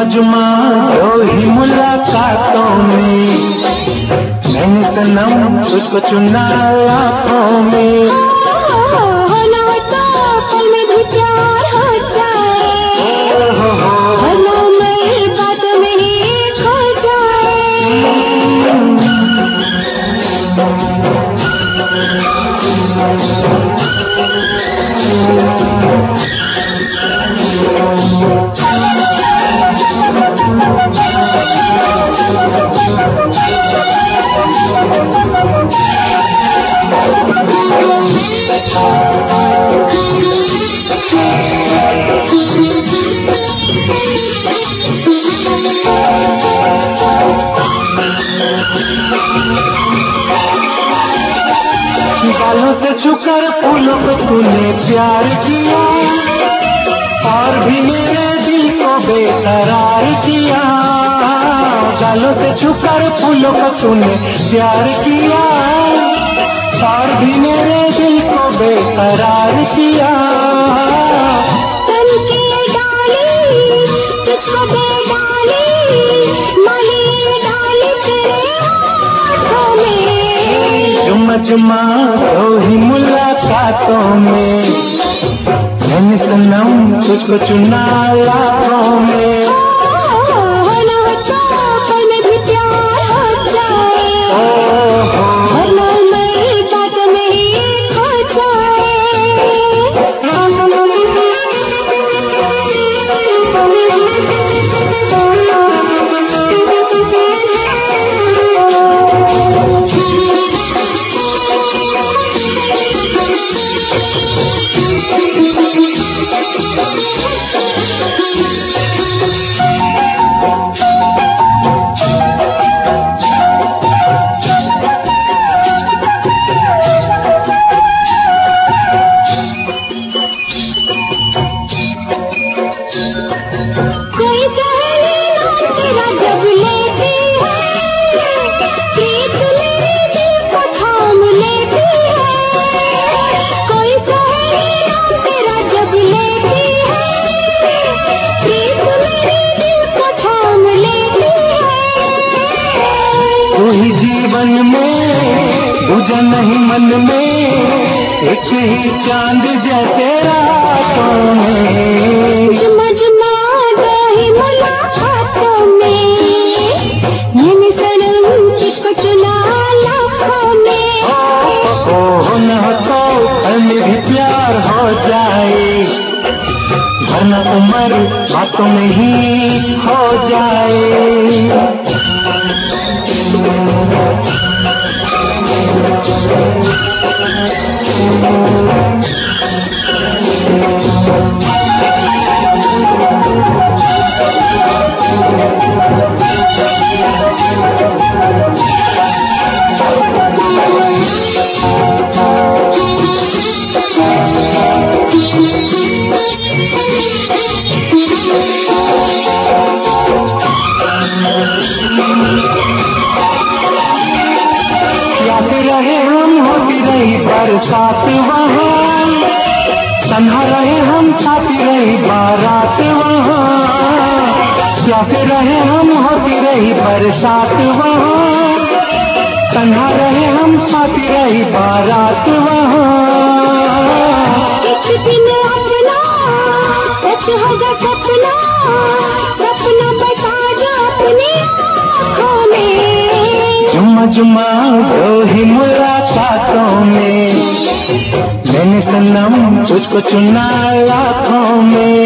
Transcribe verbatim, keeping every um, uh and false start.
जुमा दो ही मुलाकातों में, मैंने सनम तुझको चुना लाखों में। होना तो पल में भी प्यार हो जाए, होना मेरी बात में ही खो जाए। बालों से छूकर फूलों को तूने प्यार किया, और भी मेरे दिल को बेकरार किया। बालों से छूकर फूलों को तूने प्यार किया, और भी मेरे दिल को बेकरार किया। तन की डाली तुझको बेडाली, माही डाली तेरे हाथों में। जुम्मा जुम्मा दो ही मुलाकातों में, मैंने सनम तुझको चुना लाखों में। होना तो पल में भी प्यार हो जाए, होना मेरी बात में ही खो नहीं मन में एक ही चांद जैसे रातों में। जुमा जुमा दो ही मुलाकातों में, मैंने सनम तुझको चुना लाखों में। हो न तो पल में भी प्यार हो जाए, वरना उम्र बातों में ही हो जाए। बरसात वहाँ तन्हा रहे हम, छाती रही बारात वहाँ। प्यासे रहे हम, होती रही बरसात वहाँ। तन्हा रहे हम, छाती रही बारात वहाँ। एक दिन अपना सच होगा सपना, सपना बता जो अपनी आँखों में। जुम्मा जुम्मा दो ही मुलाकातों में, मैंने सनम तुझको चुना लाखों में।